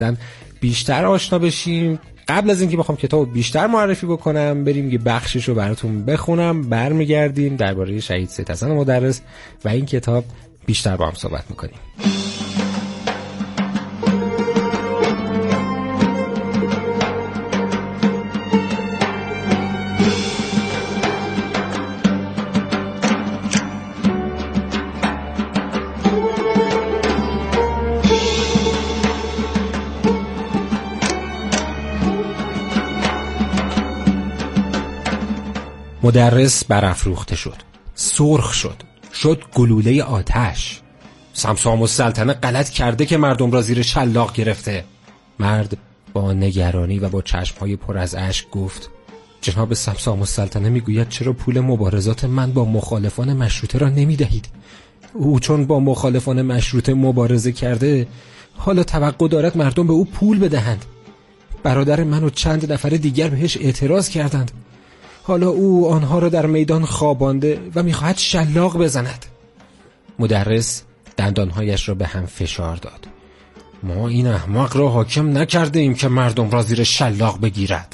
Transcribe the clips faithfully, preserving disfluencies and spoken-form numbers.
بیشتر آشنا بشیم. قبل از اینکه بخوام کتاب بیشتر معرفی بکنم، بریم یه بخشش رو براتون بخونم، برمیگردیم درباره شهید سید حسن مدرس و این کتاب بیشتر با هم صحبت میکنیم. مدرس برافروخته شد، سرخ شد، شد گلوله آتش. سمسام السلطنه غلط کرده که مردم را زیر شلاق گرفته. مرد با نگرانی و با چشمهای پر از اشک گفت: جناب سمسام السلطنه میگوید چرا پول مبارزات من با مخالفان مشروطه را نمیدهید؟ او چون با مخالفان مشروطه مبارزه کرده، حالا توقع دارد مردم به او پول بدهند. برادر من و چند نفر دیگر بهش اعتراض کردند. حالا او آنها را در میدان خوابانده و میخواهد شلاق بزند. مدرس دندانهایش را به هم فشار داد. ما این احمق را حاکم نکرده ایم که مردم را زیر شلاق بگیرد.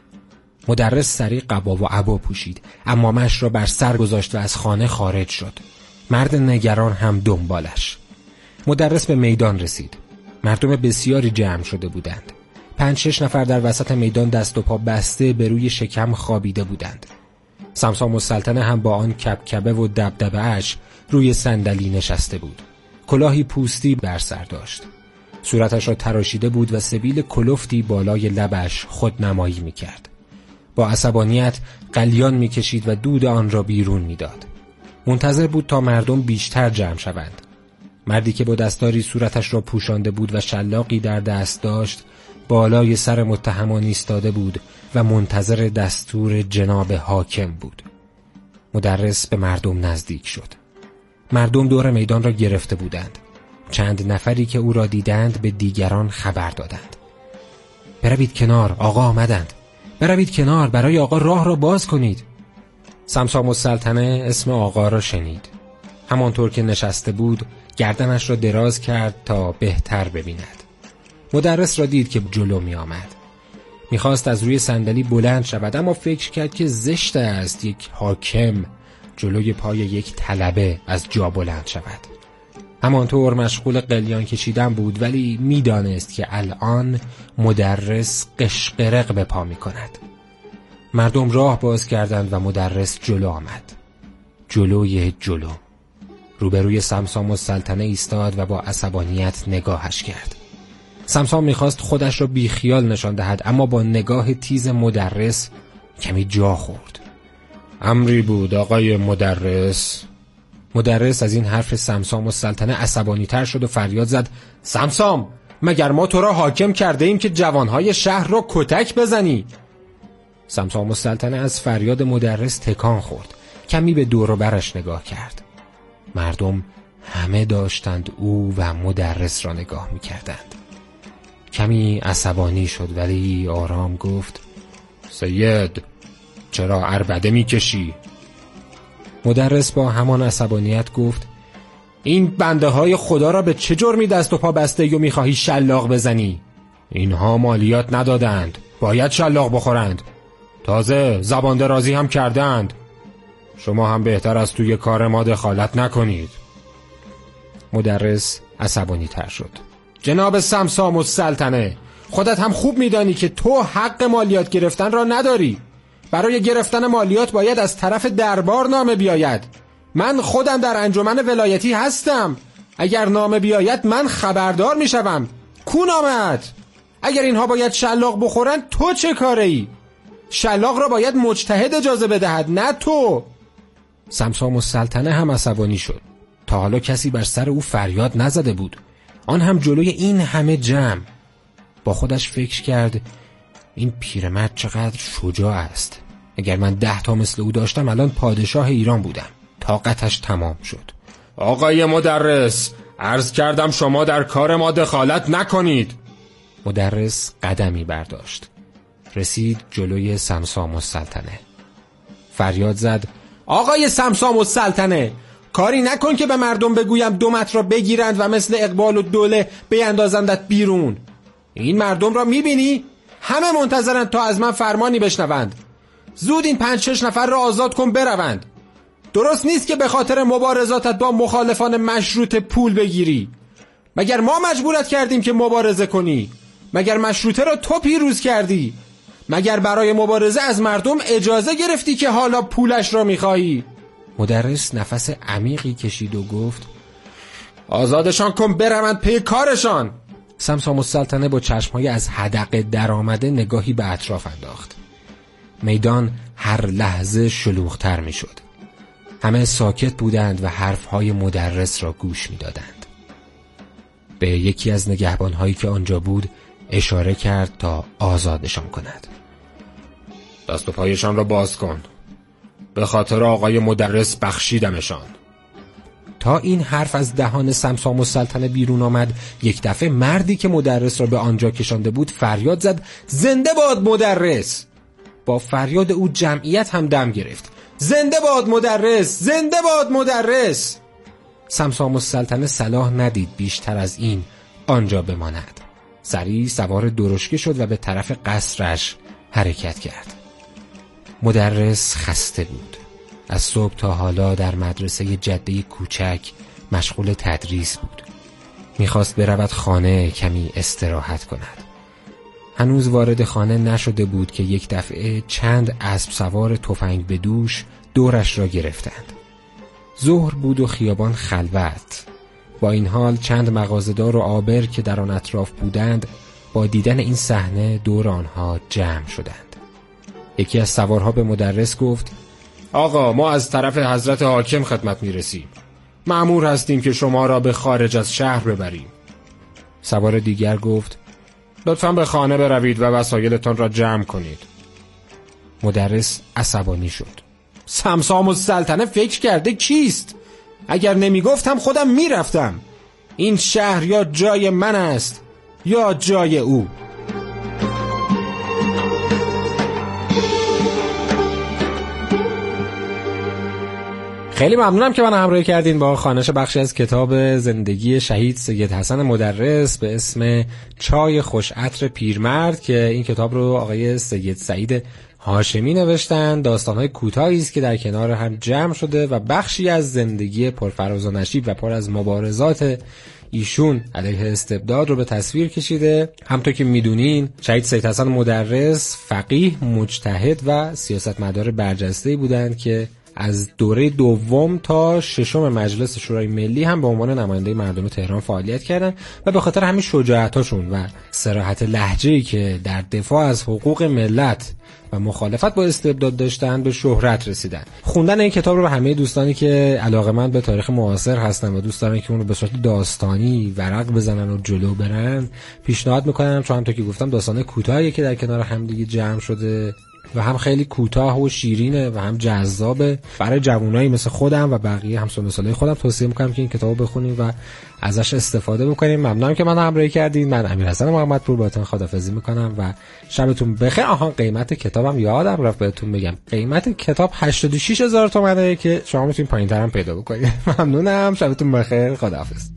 مدرس سریع قبا و عبا پوشید، عمامه‌اش را بر سر گذاشت و از خانه خارج شد. مرد نگران هم دنبالش. مدرس به میدان رسید. مردم بسیاری جمع شده بودند. پنج شش نفر در وسط میدان دست و پا بسته به روی شکم خوابیده بودند. سمسام السلطنه هم با آن کبکبه و دبدبه اش روی صندلی نشسته بود. کلاهی پوستی بر سر داشت. صورتش را تراشیده بود و سبیل کلفتی بالای لبش خودنمایی می‌کرد. با عصبانیت قلیان می‌کشید و دود آن را بیرون می‌داد. منتظر بود تا مردم بیشتر جمع شوند. مردی که با دستاری صورتش را پوشانده بود و شلاقی در دست داشت، بالای سر متهمان ایستاده بود و منتظر دستور جناب حاکم بود. مدرس به مردم نزدیک شد. مردم دور میدان را گرفته بودند. چند نفری که او را دیدند به دیگران خبر دادند. بروید کنار، آقا آمدند. بروید کنار، برای آقا راه را باز کنید. سمسام السلطنه اسم آقا را شنید. همانطور که نشسته بود گردنش را دراز کرد تا بهتر ببیند. مدرس را دید که جلو می آمد. می خواست از روی صندلی بلند شود، اما فکر کرد که زشت است یک حاکم جلوی پای یک طلبه از جا بلند شود. همانطور مشغول قلیان کشیدن بود، ولی می دانست که الان مدرس قشقرق به پا می کند. مردم راه باز کردند و مدرس جلو آمد. جلوی جلو روبروی سمسام السلطنه ایستاد و با عصبانیت نگاهش کرد. سمسام میخواست خودش را بیخیال نشان دهد، اما با نگاه تیز مدرس کمی جا خورد. امری بود آقای مدرس. مدرس از این حرف سمسام السلطنه عصبانی تر شد و فریاد زد: سمسام، مگر ما تو را حاکم کرده ایم که جوانهای شهر را کتک بزنی؟ سمسام السلطنه از فریاد مدرس تکان خورد. کمی به دور و برش نگاه کرد. مردم همه داشتند او و مدرس را نگاه می‌کردند. کمی عصبانی شد، ولی آرام گفت: سید، چرا عربده می‌کشی؟ مدرس با همان عصبانیت گفت: این بنده های خدا را به چه جرمی دست و پا بسته و می‌خواهی شلاق بزنی؟ اینها مالیات ندادند، باید شلاق بخورند. تازه زبان درازی هم کردند. شما هم بهتر از توی کار ما دخالت نکنید. مدرس عصبانی تر شد. جناب سمسام السلطنه، خودت هم خوب میدانی که تو حق مالیات گرفتن را نداری. برای گرفتن مالیات باید از طرف دربار نامه بیاید. من خودم در انجمن ولایتی هستم. اگر نامه بیاید من خبردار میشوم. کو نامه‌ات؟ اگر اینها باید شلاق بخورن تو چه کاره ای؟ شلاق را باید مجتهد اجازه بدهد، نه تو. سمسام السلطنه هم عصبانی شد. تا حالا کسی بر سر او فریاد نزده بود، آن هم جلوی این همه جمع. با خودش فکر کرد: این پیرمرد چقدر شجاع است. اگر من ده تا مثل او داشتم الان پادشاه ایران بودم. طاقتش تمام شد. آقای مدرس، عرض کردم شما در کار ما دخالت نکنید. مدرس قدمی برداشت. رسید جلوی سمسام السلطنه. فریاد زد: آقای سمسام السلطنه، کاری نکن که به مردم بگویم دومت را بگیرند و مثل اقبال و دوله بیندازندت بیرون. این مردم را میبینی؟ همه منتظرن تا از من فرمانی بشنوند. زود این پنج شش نفر را آزاد کن بروند. درست نیست که به خاطر مبارزاتت با مخالفان مشروط پول بگیری. مگر ما مجبورت کردیم که مبارزه کنی؟ مگر مشروطه را تو پیروز کردی؟ مگر برای مبارزه از مردم اجازه گرفتی که حالا پولش را میخوایی؟ مدرس نفس عمیقی کشید و گفت آزادشان کن بروند پی کارشان. سمسام السلطنه با چشمهای از حدقه در آمده نگاهی به اطراف انداخت. میدان هر لحظه شلوغ‌تر می شد. همه ساکت بودند و حرفهای مدرس را گوش می دادند. به یکی از نگهبانهایی که آنجا بود اشاره کرد تا آزادشان کند. دست و پایشان را باز کن. به خاطر آقای مدرس بخشیدمشان. تا این حرف از دهان سمسام السلطنه بیرون آمد، یک دفعه مردی که مدرس را به آنجا کشانده بود فریاد زد زنده باد مدرس. با فریاد او جمعیت هم دم گرفت. زنده باد مدرس، زنده باد مدرس. سمسام السلطنه صلاح ندید بیشتر از این آنجا بماند. سریع سوار درشکه شد و به طرف قصرش حرکت کرد. مدرس خسته بود. از صبح تا حالا در مدرسه جده کوچک مشغول تدریس بود. میخواست برود خانه کمی استراحت کند. هنوز وارد خانه نشده بود که یک دفعه چند اسب سوار تفنگ به دوش دورش را گرفتند. ظهر بود و خیابان خلوت. با این حال چند مغازه‌دار و آبر که در آن اطراف بودند با دیدن این صحنه دور آنها جمع شدند. یکی از سوارها به مدرس گفت آقا ما از طرف حضرت حاکم خدمت میرسیم. مأمور هستیم که شما را به خارج از شهر ببریم. سوار دیگر گفت لطفاً به خانه بروید و وسایلتان را جمع کنید. مدرس عصبانی شد. سمسام السلطنه فکر کرده کیست؟ اگر نمی گفتم خودم می رفتم. این شهر یا جای من است یا جای او. خیلی ممنونم که من همراهی کردین با خوانش بخشی از کتاب زندگی شهید سید حسن مدرس به اسم چای خوش عطر پیرمرد که این کتاب رو آقای سید سعید هاشمی نوشتن. داستان‌های کوتاهی است که در کنار هم جمع شده و بخشی از زندگی پرفراز و نشیب و پر از مبارزات ایشون علیه استبداد رو به تصویر کشیده. همونطور که میدونین شهید سید حسن مدرس فقیه، مجتهد و سیاستمدار برجسته‌ای بودند که از دوره دوم تا ششم مجلس شورای ملی هم به عنوان نماینده مردم تهران فعالیت کردن و به خاطر همین شجاعتاشون و صراحت لهجه‌ای که در دفاع از حقوق ملت و مخالفت با استبداد داشتن به شهرت رسیدن. خوندن این کتاب رو به همه دوستانی که علاقه‌مند به تاریخ معاصر هستن و دوست دارن که اون رو به صورت داستانی ورق بزنن و جلو برن پیشنهاد میکنم، چون همونطور که گفتم داستان کوتاهی که در کنار هم دیگه جمع شده و هم خیلی کوتاه و شیرینه و هم جذابه. برای جوانایی مثل خودم و بقیه همسن سالای خودم توصیه میکنم که این کتابو بخونین و ازش استفاده بکنین. ممنونم که من همراهی کردین. من امیرحسن محمدپور باهاتون خداحافظی میکنم و شبتون بخیر. آها قیمت کتابم یادم رفت بهتون بگم، قیمت کتاب هشتاد و شش هزار تومانه که شما میتونین پایین‌تر هم پیدا بکنین. ممنونم، شبتون بخیر، خداحافظ.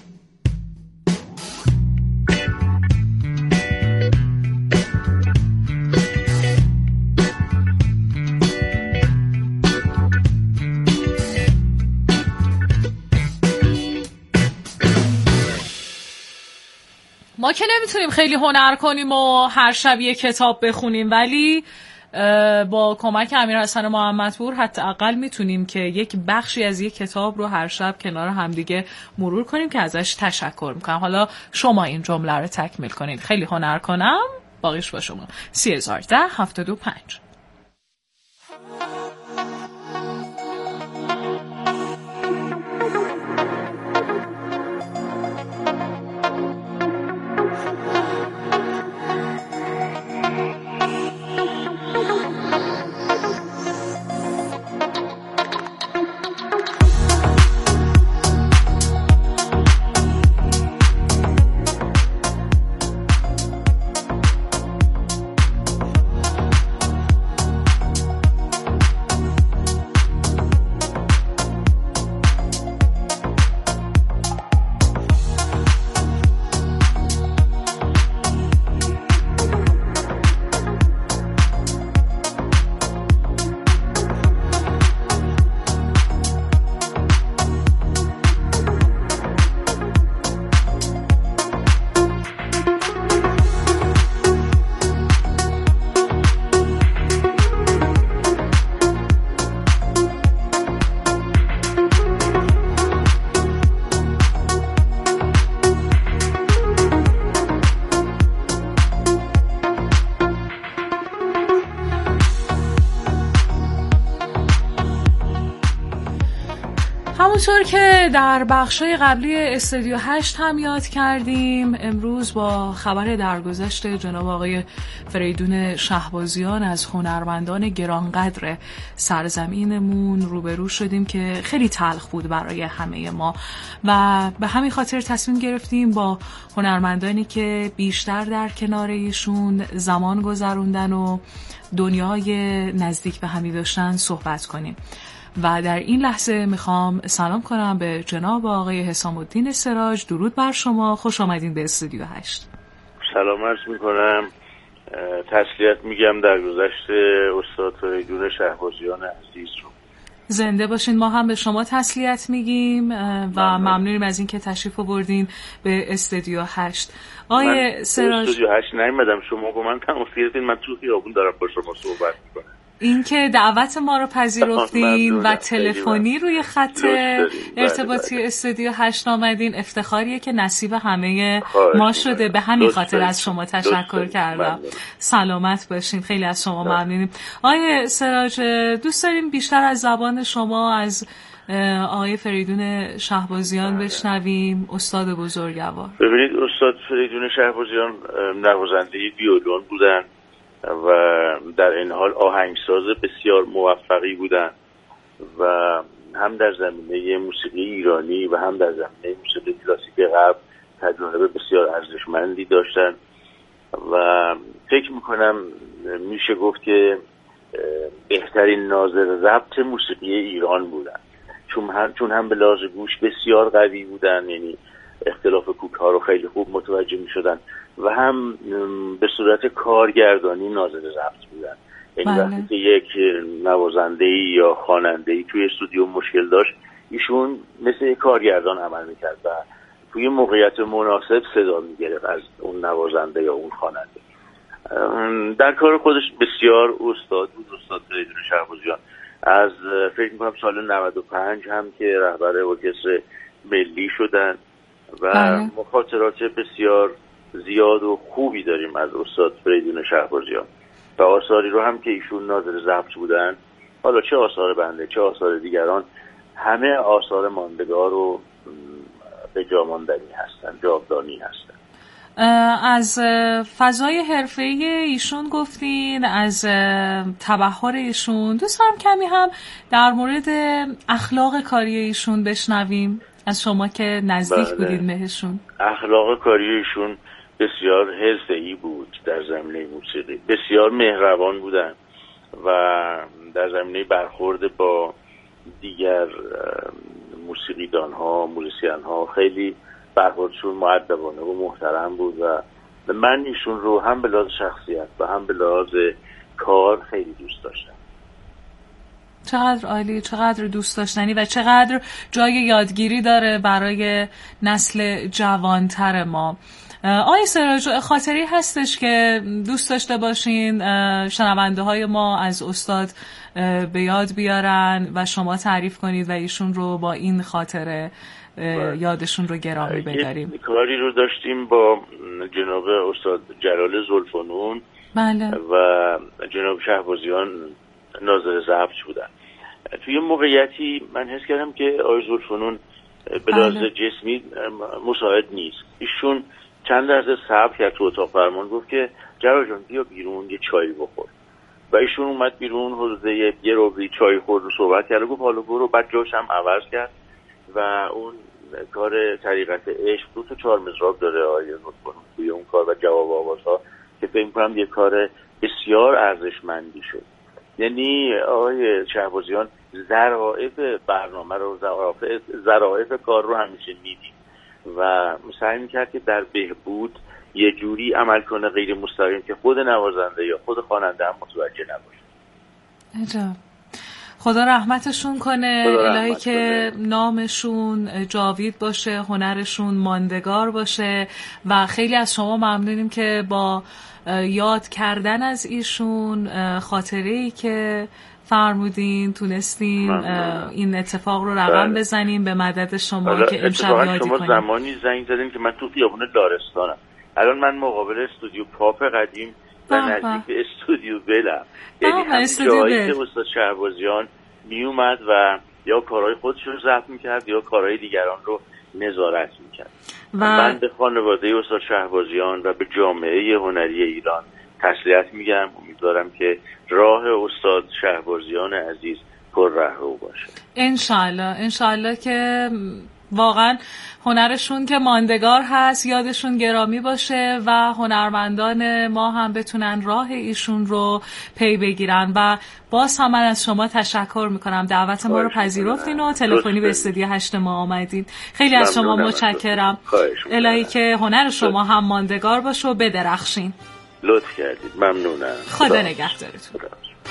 ما که نمیتونیم خیلی هنر کنیم و هر شب یک کتاب بخونیم، ولی با کمک امیرحسن محمدپور حداقل میتونیم که یک بخشی از یک کتاب رو هر شب کنار همدیگه مرور کنیم که ازش تشکر میکنم. حالا شما این جمله رو تکمیل کنید. خیلی هنر کنم، باقیش با شما. سی هزار ده هفتاد و پنج. همونطور که در بخشای قبلی استودیو هشت هم یاد کردیم، امروز با خبر درگذشت جناب آقای فریدون شهبازیان از هنرمندان گرانقدر سرزمینمون روبرو شدیم که خیلی تلخ بود برای همه ما و به همین خاطر تصمیم گرفتیم با هنرمندانی که بیشتر در کنار ایشون زمان گذروندن و دنیای نزدیک به همی داشتن صحبت کنیم. و در این لحظه میخوام سلام کنم به جناب آقای حسام الدین سراج. درود بر شما، خوش آمدین به استودیو هشت. سلام عرض میکنم، تسلیت میگم در گذشت استاد فریدون شهبازیان عزیز رو. زنده باشین. ما هم به شما تسلیت میگیم و ممنونیم از این که تشریف آوردین به استودیو هشت. آقای سراج، استودیو هشت نیومدم، شما با من تماس گرفتین، من تو خیابون دارم با شما صحبت میکنم. این که دعوت ما رو پذیرفتین و تلفنی روی خط ارتباطی استودیو هشت آمدین افتخاریه که نصیب همه ما شده. به همین خاطر از شما تشکر کردم. سلامت باشین، خیلی از شما ممنونیم. آقای سراج، دوست داریم بیشتر از زبان شما از آقای فریدون شهبازیان بشنویم، استاد بزرگوار. ببینید، استاد فریدون شهبازیان نوازنده ویولون بودن و در این حال آهنگساز بسیار موفقی بودن و هم در زمینه موسیقی ایرانی و هم در زمینه موسیقی کلاسیک غرب تجربه بسیار ارزشمندی داشتن و فکر میکنم میشه گفت که بهترین ناظر ضبط موسیقی ایران بودن، چون هم چون هم به لحاظ گوش بسیار قوی بودن، یعنی اختلاف کوک ها رو خیلی خوب متوجه می شدن و هم به صورت کارگردانی ناظر ضبط بودن. یعنی وقتی که یک نوازنده‌ای یا خواننده‌ای توی استودیو مشکل داشت، ایشون مثل یک کارگردان عمل میکرد و توی موقعیت مناسب صدا میگرفت از اون نوازنده یا اون خواننده. در کار خودش بسیار استاد بود استاد فریدون شهبازیان. از فکر میکنم سال نود و پنج هم که رهبر ارکستر ملی شدن و بله. مخاطرات بسیار زیاد و خوبی داریم از استاد فریدون شهبازیان و آثاری رو هم که ایشون ناظر ضبط بودن، حالا چه آثار بنده چه آثار دیگران، همه آثار ماندگار و به جا ماندنی هستن، جاودانی هستن. از فضای حرفه‌ای ایشون گفتین، از تبحر ایشون، دوست دارم کمی هم در مورد اخلاق کاری ایشون بشنویم از شما که نزدیک بله. بودید بهشون. اخلاق کاری ایشون بسیار حرفه‌ای بود در زمینه موسیقی، بسیار مهربان بودن و در زمینه برخورد با دیگر موسیقیدان ها، موزیسین ها خیلی برخوردشون مؤدبانه و محترم بود و من ایشون رو هم به لحاظ شخصیت و هم به لحاظ کار خیلی دوست داشتم. چقدر عالی، چقدر دوست داشتنی و چقدر جای یادگیری داره برای نسل جوانتر ما. آقای سراج، خاطری هستش که دوست داشته باشین شنونده های ما از استاد به یاد بیارن و شما تعریف کنید و ایشون رو با این خاطره یادشون رو گرامی بداریم؟ یک کاری رو داشتیم با جناب استاد جلال زلفنون بله. و جناب شهبازیان ناظر ضبط بودن. توی موقعیتی من حس کردم که آقای زلفنون به لحاظ بله. جسمی مساعد نیست. ایشون چند لحظه صبر کرد تو اتاق فرمان، گفت که جلال جان بیا بیرون یه چای بخور و ایشون اومد بیرون، حدود یه روبی چای خورد و صحبت کرد و گفت حالا برو. بعد جاش هم عوض کرد و اون کار طریقت عشق دو تا چهار مضراب داره آقای زلفنون توی اون کار و جواب آوازها که فکر می‌کنم یه کار بسیار ارزشمندی شد. یعنی آقای شهبازیان ظرافت برنامه رو، ظرافت کار رو همیشه میدید و سعی میکرد که در بهبود یه جوری عمل کنه غیر مستقیم که خود نوازنده یا خود خواننده هم متوجه نباشه. عجب. خدا رحمتشون کنه، الهی که نامشون جاوید باشه، هنرشون ماندگار باشه و خیلی از شما ممنونیم که با یاد کردن از ایشون، خاطره‌ای که فرمودین تونستیم این اتفاق رو رقم بزنیم به مدد شما که امشب یادی شما کنیم. زمانی زنگ زدین که من تو خیابون دارستانم، الان من مقابل استودیو پاپ قدیم و نزدیک استودیو بلم، یعنی هم جایی که استاد شهبازیان می اومد و یا کارهای خودش رو ضبط میکرد یا کارهای دیگران رو نظارت میکرد. و من به خانواده استاد شهبازیان و به جامعه هنری ایران تسلیت میگم. امیدوارم که راه استاد شهبازیان عزیز پر رهرو باشه. انشالله انشالله که واقعا هنرشون که ماندگار هست یادشون گرامی باشه و هنرمندان ما هم بتونن راه ایشون رو پی بگیرن. و باز هم من از شما تشکر میکنم، دعوت ما رو پذیرفتین و تلفنی به استودیو هشت ما آمدین. خیلی از شما متشکرم. الهی که هنر شما هم ماندگار باشه و بدرخشین. لطف کردید، ممنونم. خدا نگهدارتون.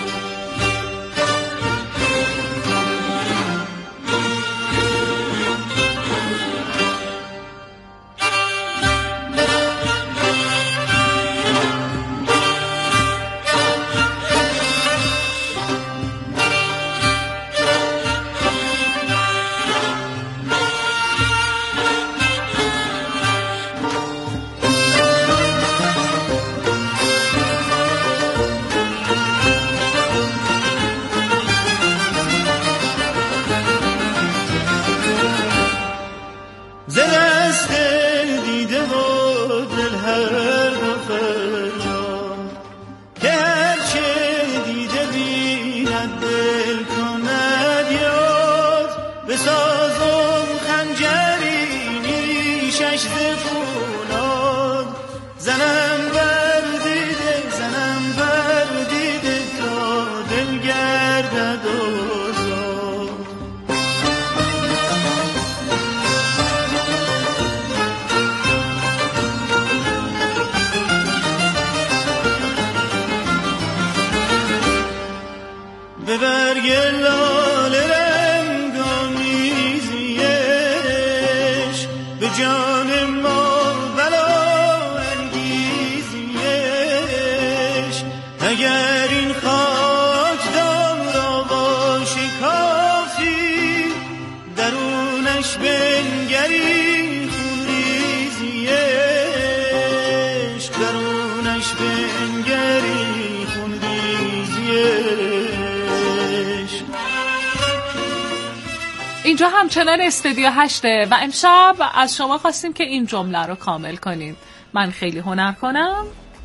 اینجا همچنان استودیو هشته و امشب از شما خواستیم که این جمله رو کامل کنین. من خیلی هنر کنم.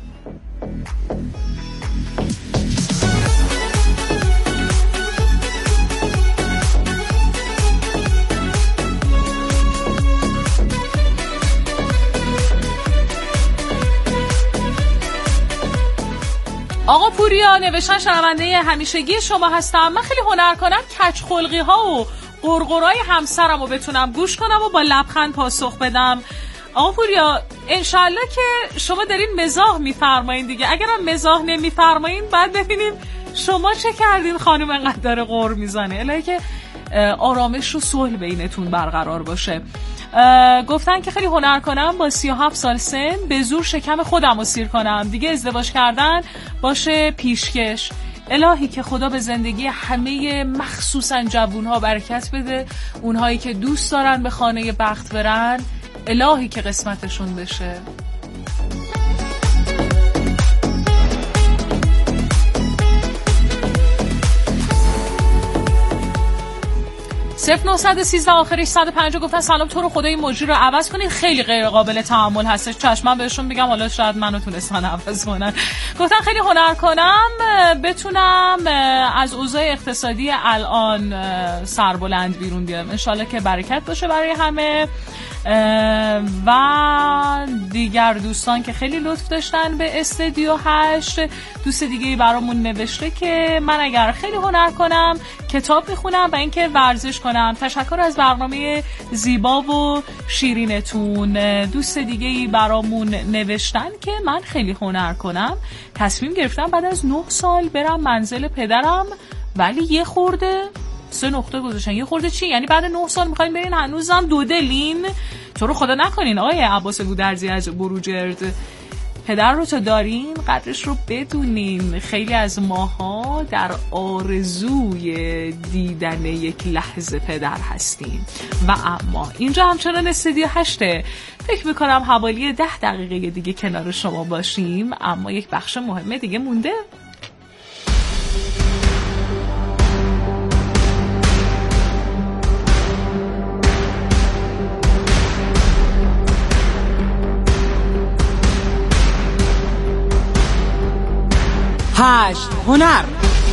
آقا پوریا نوشتن شنونده همیشگی شما هستم. من خیلی هنر کنم کج خلقی ها و قرقرای همسرم رو بتونم گوش کنم و با لبخند پاسخ بدم. آقا پوریا انشالله که شما دارین مزاح میفرمایین دیگه. اگرم مزاح نمیفرمایین بعد ببینیم شما چه کردین خانم انقدر داره غر میزنه. الهی که آرامش و صلح بینتون برقرار باشه. گفتن که خیلی هنر کنم با سی و هفت سال سن به زور شکم خودم رو سیر کنم دیگه ازدواج کردن باشه پیشکش. الهی که خدا به زندگی همه مخصوصا جوونها برکت بده، اونهایی که دوست دارن به خانه بخت برن الهی که قسمتشون بشه. صفر نهصد و سیزده آخرش صد و پنجاه گفتن سلام تو رو خدا این موجی رو عوض کنید خیلی غیر قابل تحمل هستش. چشم من بهشون بگم حالا شاید منو تونستن عوض کنن. گفتن خیلی هنر کنم بتونم از اوضاع اقتصادی الان سربلند بیرون بیارم. انشالله که برکت باشه برای همه. و دیگر دوستان که خیلی لطف داشتن به استودیو هشت. دوست دیگه برامون نوشته که من اگر خیلی هنر کنم کتاب میخونم و اینکه ورزش کنم. تشکر از برنامه زیبا و شیرینتون. دوست دیگه برامون نوشتن که من خیلی هنر کنم تصمیم گرفتم بعد از نه سال برم منزل پدرم ولی یه خورده سه نقطه گذاشتن. یه خورده چی؟ یعنی بعد نه سال میخواین برین هنوزم دو دلین؟ تو رو خدا نکنین آقای عباس گودرزی از بروجرد. پدر رو تو دارین قدرش رو بدونین. خیلی از ماها در آرزوی دیدن یک لحظه پدر هستیم. و اما اینجا همچنان استودیو هشته. فکر میکنم حوالی ده دقیقه دیگه کنار شما باشیم اما یک بخش مهم دیگه مونده. هشت هنر.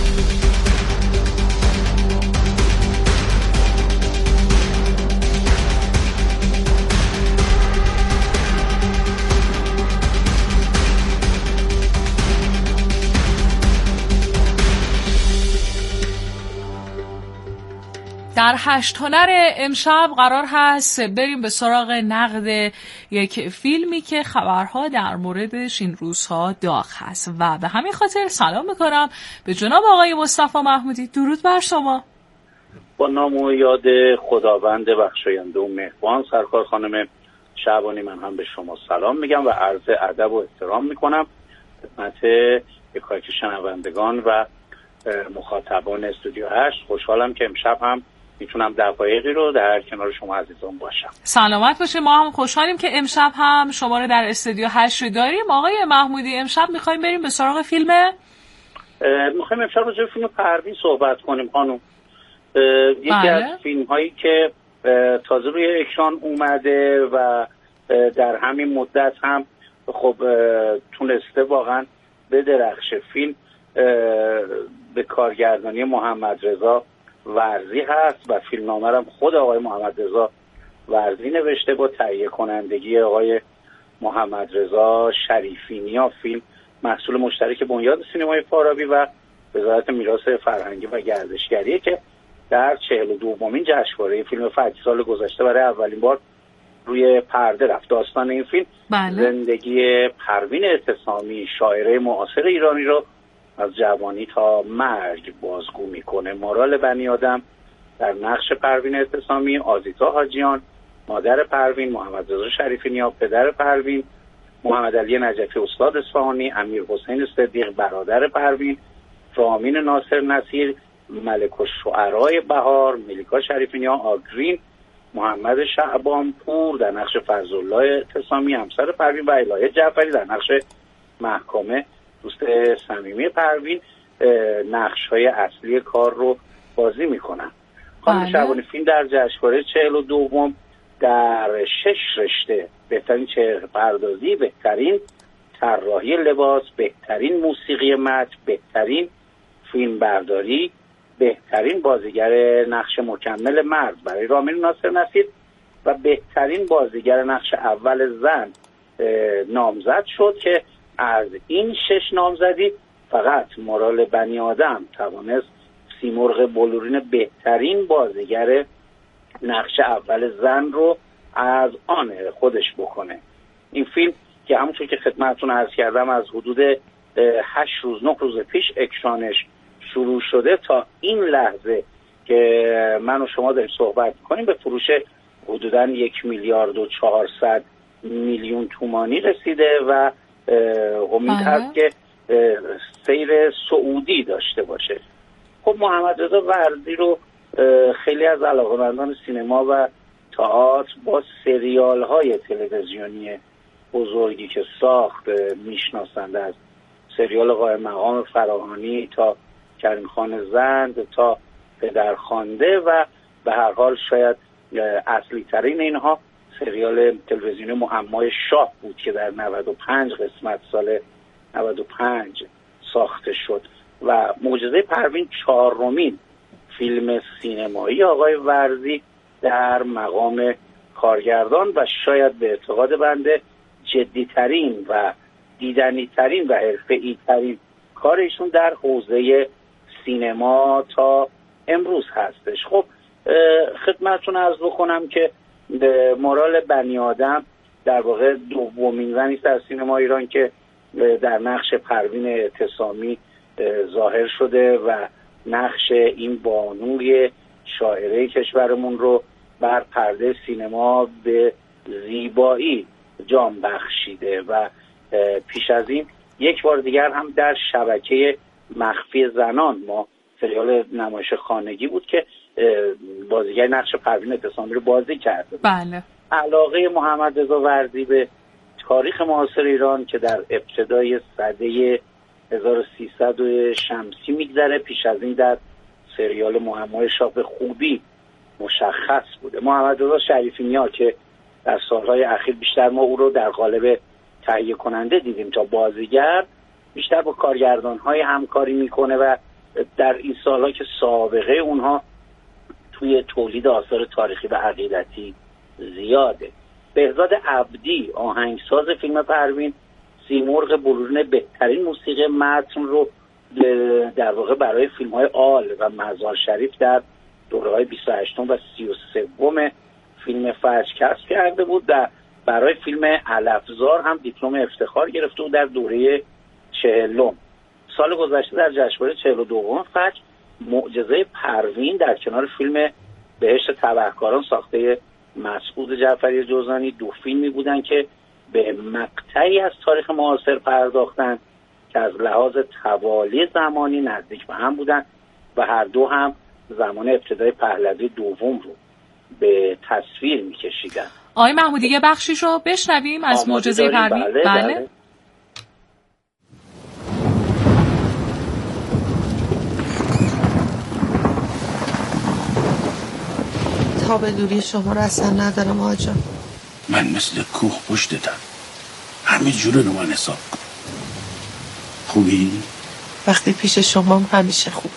در هشت هنر امشب قرار هست بریم به سراغ نقد یک فیلمی که خبرها در موردش این روزها داغ هست و به همین خاطر سلام میکنم به جناب آقای مصطفی محمودی. درود بر شما. با نام و یاد خداوند بخشاینده و مهربان سرکار خانم شعبانی، من هم به شما سلام میگم و عرض ادب و احترام میکنم خدمت یکایک شنوندگان و مخاطبان استودیو هشت. خوشحالم که امشب هم میتونم دقایقی رو در کنار شما عزیزان باشم. سلامت باشه. ما هم خوشحالیم که امشب هم شما رو در استودیو هشت داریم. آقای محمودی، امشب میخوایم بریم به سراغ فیلم میخوایم امشب راجع به فیلم پروین صحبت کنیم خانم. یکی بله. از فیلم هایی که تازه روی اکران اومده و در همین مدت هم خب تونسته واقعا بدرخشه. فیلم به کارگردانی محمد رضا ورزی هست و فیلمنامه هم خود آقای محمد رضا ورزی نوشته با تهیه کنندگی آقای محمد رضا شریفی نیا. فیلم محصول مشترک بنیاد سینمای فارابی و وزارت میراث فرهنگی و گردشگریه که در چهل و دومین جشنواره فیلم فجر سال گذشته برای اولین بار روی پرده رفت. داستان این فیلم بله. زندگی پروین اعتصامی، شاعره معاصر ایرانی رو از جوانی تا مرگ بازگو میکنه. مارال بنی آدم در نقش پروین اعتصامی، آزیتا حاجیان مادر پروین، محمد رضا شریفی نیا پدر پروین، محمد علی نجفی استاد اصفهانی، امیر حسین صدیق برادر پروین، رامین ناصر نصیر ملک الشعرای بهار، ملیکا شریفی نیا آگرین، محمد شعبان پور در نقش فضلالله اعتصامی همسر پروین و الهه جعفری در نقش محکمه دوست صمیمی پروین نقش‌های اصلی کار رو بازی میکنن. خانم شعبانی، فیلم در جشنواره چهل و دوم در شش رشته، بهترین چهره پردازی، بهترین طراحی لباس، بهترین موسیقی متن، بهترین فیلم برداری، بهترین بازیگر نقش مکمل مرد برای رامین ناصر نصیر و بهترین بازیگر نقش اول زن نامزد شد که از این شش نامزدی فقط مارال بنی آدم توانست سیمرغ بلورین بهترین بازیگر نقش اول زن رو از آن خودش بکنه. این فیلم که همونطور که خدمتتون عرض کردم از حدود هشت روز نه روز پیش اکرانش شروع شده تا این لحظه که من و شما داریم صحبت کنیم به فروش حدوداً یک میلیارد و چهارصد میلیون تومانی رسیده و امید هست که سیر صعودی داشته باشه. خب محمد رضا ورزی رو خیلی از علاقه‌مندان سینما و تئاتر با سریال های تلویزیونی بزرگی که ساخت میشناسند، از سریال قائم مقام فراهانی تا کریم خان زند تا پدرخوانده و به هر حال شاید اصلی ترین اینها سریال تلویزیونی معمای شاه بود که در نود و پنج قسمت سال نود و پنج ساخته شد و معجزه پروین چهارمین فیلم سینمایی آقای ورزی در مقام کارگردان و شاید به اعتقاد بنده جدیترین و دیدنیترین و حرفه‌ای ترین کار ایشون در حوزه سینما تا امروز هستش. خب خدمتتون عرض بکنم که مارال بنی آدم در واقع دومین زنی است در سینما ایران که در نقش پروین اعتصامی ظاهر شده و نقش این بانوی شاعره کشورمون رو بر پرده سینما به زیبایی جام بخشیده و پیش از این یک بار دیگر هم در شبکه مخفی زنان ما سریال نمایش خانگی بود که بازیگر نقش پروین اعتصامی رو بازی کرده. بله. علاقه محمد رضا ورزی به تاریخ معاصر ایران که در ابتدای سده هزار و سیصد شمسی میگذره، پیش از این در سریال معمای شاه به خوبی مشخص بوده. محمد رضا شریفی نیا که در سالهای اخیر بیشتر ما او رو در قالب تهیه کننده دیدیم تا بازیگر، بیشتر با کارگردان‌های همکاری میکنه و در این سالها که سابقه اونها توی تولید آثار تاریخی و عقیدتی زیاده. بهزاد عبدی آهنگساز فیلم پروین، سیمرغ برون بهترین موسیقی متن رو در واقع برای فیلم‌های آل و مزار شریف در دوره‌های بیست و هشتم و سی و سوم فیلم فجر کسب کرده بود و برای فیلم علفزار هم دیپلم افتخار گرفته بود در دوره چهلم. سال گذشته در جشنواره چهل و دوم فجر معجزه پروین در کنار فیلم بهشت تبهکاران ساخته مسعود جعفری جوزانی دو فیلمی بودن که به مقطعی از تاریخ معاصر پرداختن که از لحاظ توالی زمانی نزدیک به هم بودن و هر دو هم زمان ابتدای پهلوی دوم رو به تصویر می‌کشیدن. آقای محمودی یه بخشیش رو بشنویم از معجزه پروین. بله, بله. بله. تاب دوری شما رو اصلا ندارم آجا. من مثل کوه پشتتم، همه جوره رو من حساب کن. خوبی؟ وقتی پیش شما همیشه خوبم.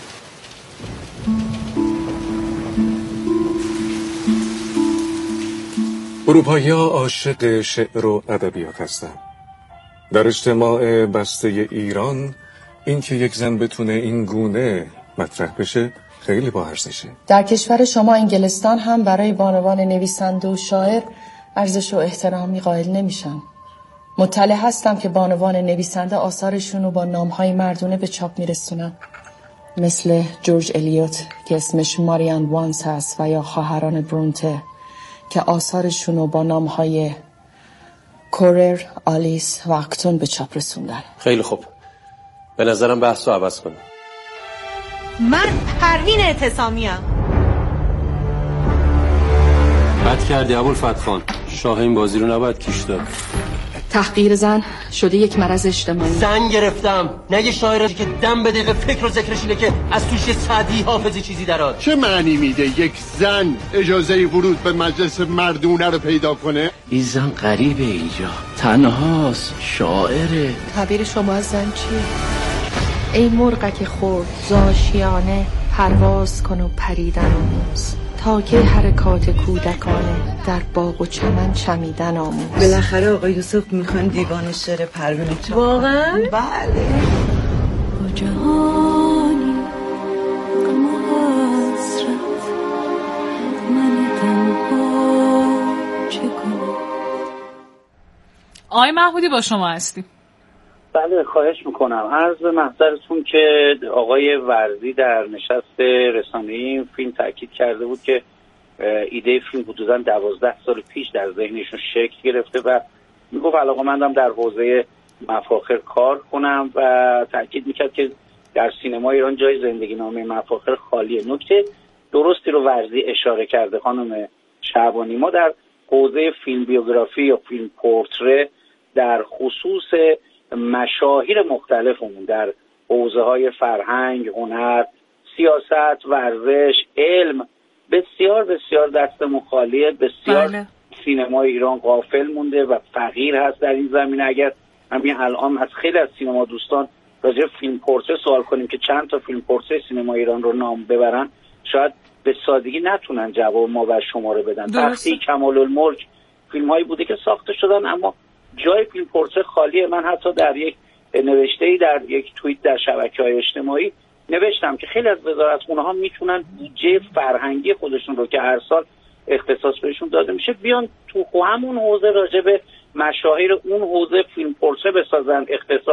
اروپایی‌ها عاشق شعر و ادبیات هستند. در اجتماع بسته ایران این که یک زن بتونه این گونه مطرح بشه خیلی با ارزشه. در کشور شما انگلستان هم برای بانوان نویسنده و شاعر ارزش و احترامی قائل نمیشن. مطلع هستم که بانوان نویسنده آثارشون رو با نام‌های مردونه به چاپ میرسونن، مثل جورج الیوت که اسمش ماریان وانس هست و یا خواهران برونته که آثارشون رو با نام‌های کورر، آلیس و اکتون به چاپ رسوندن. خیلی خوب، به نظرم بحث رو عوض کنیم. من پروین اعتصامی ام. بد کردی ابوالفتح خان، شاه این بازی رو نباید کش داد. تحقیر زن شده یک مرض اجتماعی. زن گرفتم، نه یه شاعری که دم به دقیقه فکر و ذکرش اینه که از توش سعدی حافظی چیزی دراد. چه معنی میده یک زن اجازه ورود به مجلس مردونه رو پیدا کنه؟ این زن غریبه اینجا، تنهاست، شاعره. تعبیر شما از زن چیه؟ ای مرغک خرد زاشیانه پرواز کن و پریدن آموز، تا که حرکات کودکانه در باغ و چمن چمیدن آموز. بالاخره آقا یوسف میخوان دیوان شعر پروین چاپ. واقعا؟ بله. با جهانی غم و حسرت من تنها چه کنم. آقای محمودی با شما هستیم. بله خواهش میکنم. عرض محضرتون که آقای ورزی در نشست رسانه‌ای این فیلم تاکید کرده بود که ایده فیلم حدوداً دوازده سال پیش در ذهنشون شکل گرفته و میگفت علاقه‌مندم در حوزه مفاخر کار کنم و تاکید میکرد که در سینما ایران جای زندگی نامه مفاخر خالیه. نکته درستی رو ورزی اشاره کرده خانم شعبانی. ما در حوزه فیلم بیوگرافی یا فیلم پورتره در خصوص مشاهیر مختلفمون در حوزه‌های فرهنگ، هنر، سیاست، ورزش، علم بسیار بسیار دستمون خالیه. بسیار بله. سینمای ایران غافل مونده و فقیر هست در این زمینه. اگر همین الان از خیلی از سینما دوستان راجع به فیلم پورتره سوال کنیم که چند تا فیلم پورتره سینما ایران رو نام ببرن، شاید به سادگی نتونن جواب ما و شما رو بدن. تختی کمال الملک فیلم‌هایی بوده که ساخته شدن اما جای فیلم پورتره خالیه. من حتی در یک نوشته‌ای در یک توییت در شبکه‌های اجتماعی نوشتم که خیلی از وزارتخونه‌ها میتونن بودجه فرهنگی خودشون رو که هر سال اختصاص بهشون داده میشه بیان تو همون حوزه راجع به مشاهیر اون حوزه فیلم پورتره بسازن، اختصاص